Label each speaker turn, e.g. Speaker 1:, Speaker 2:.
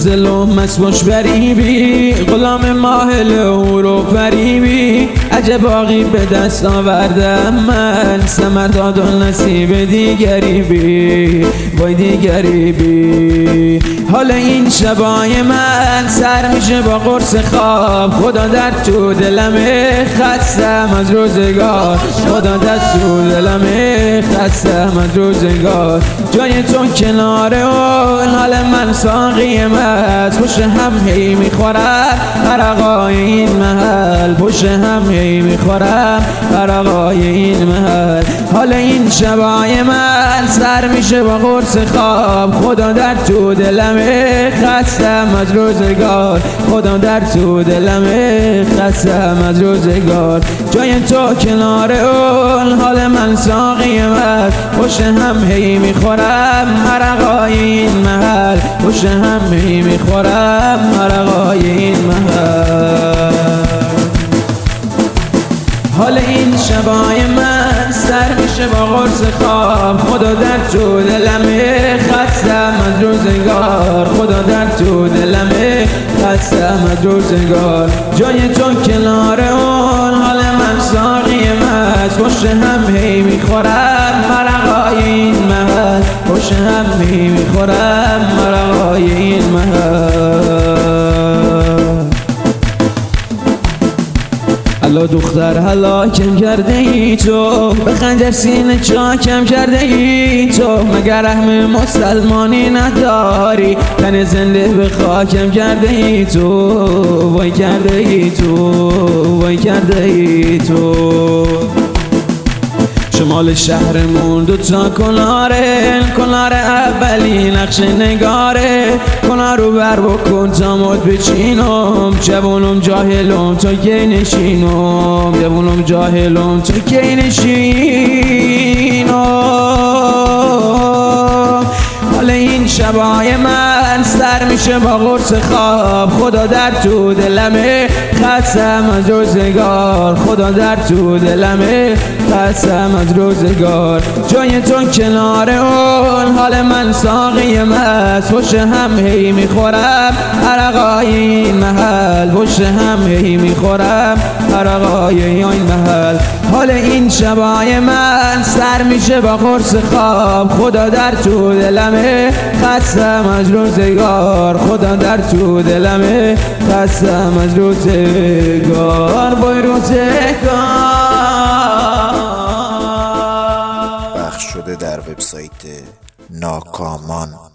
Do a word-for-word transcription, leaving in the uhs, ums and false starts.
Speaker 1: منزل مسموش بریبی، غلام ماهل و فریبی. عجب باقی به دست آوردم من، ثمر داد و نصیب دیگری بی، وای دیگری بی. حال این شبای من سر میشه با قرص خواب، خدا در تو دلم خستم از روزگار، خدا در تو دلم خستم از روزگار. جای تو کنار اون حال من ساقی مست، پشت هم هی میخورم عرقای این محل، پشت هم هی میخورم عرقای این محل. حال این شبای من سر میشه با قرص خواب، خدا در تو دلم خستم از روزگار، خدا در تو دلم خستم از روزگار. جای تو کنار اون حال من ساقی مست، پشت هم هی میخورم عرقای این محل، پشت هم هی میخورم عرقای این محل. حال این شبای من سر میشه با قرص خواب، خدا در تو دلم خستم از روزگار، خدا در تو دلم خستم از روزگار. جای تو کنار اون حال من ساقی مست، پشت هم هی میخورم عرقای این محل، پشت هم هی میخورم عرقای این محل. حالا دختر هلاکم کرده ای تو، به خنجر سینه چاکم کرده ای تو. مگر رحم مسلمانی نداری، تن زنده به خاکم کرده ای تو، وای کرده ای تو، وای کرده ای تو. شمال شهرمون دوتا کناره، کنار اولی نقش نگاره. کنار رو بر بکن تا مد بچینم، جوونم جاهلم تا کی نشینم، جوونم جاهلم تا کی نشینم. حال این شبای من سر میشه با قرص خواب، خدا در تو دلم خستم از روزگار، خدا در تو دلم خستم از روزگار. جای تو کنار اون حال من ساقی مست، پشت هم هی میخورم عرقای این محل، پشت هم هی میخورم عرقای این محل. حال این شبای من سر میشه با قرص خواب، خدا در تو دلم خستم از روزگار، خدا در تو دلم خستم از روزگار، وای روزگار.
Speaker 2: پخش شده در وبسایت ناکامان.